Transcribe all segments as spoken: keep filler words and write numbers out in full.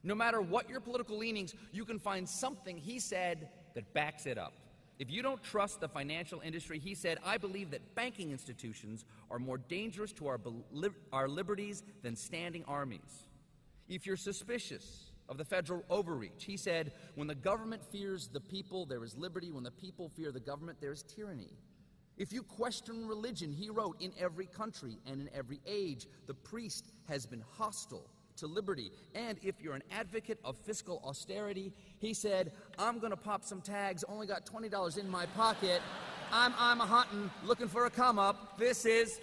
No matter what your political leanings, you can find something he said that backs it up. If you don't trust the financial industry, he said, I believe that banking institutions are more dangerous to our, our liberties than standing armies. If you're suspicious of the federal overreach, he said, when the government fears the people, there is liberty. When the people fear the government, there is tyranny. If you question religion, he wrote, in every country and in every age, the priest has been hostile to liberty. And if you're an advocate of fiscal austerity, he said, I'm going to pop some tags, only got twenty dollars in my pocket. I'm, I'm a hunting, looking for a come up. This is...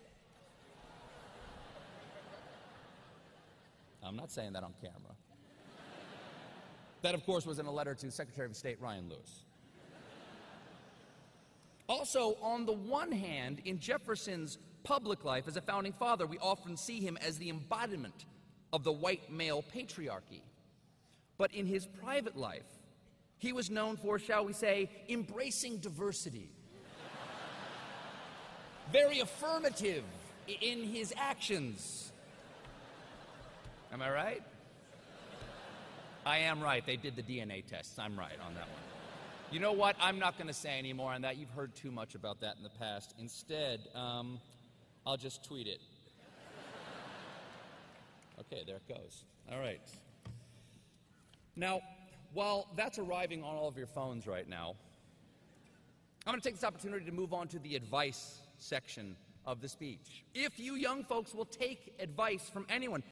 I'm not saying that on camera. That, of course, was in a letter to Secretary of State Ryan Lewis. Also, on the one hand, in Jefferson's public life as a founding father, we often see him as the embodiment of the white male patriarchy. But in his private life, he was known for, shall we say, embracing diversity. Very affirmative in his actions. Am I right? I am right. They did the D N A tests. I'm right on that one. You know what? I'm not going to say any more on that. You've heard too much about that in the past. Instead, um, I'll just tweet it. Okay, there it goes. All right. Now, while that's arriving on all of your phones right now, I'm going to take this opportunity to move on to the advice section of the speech. If you young folks will take advice from anyone,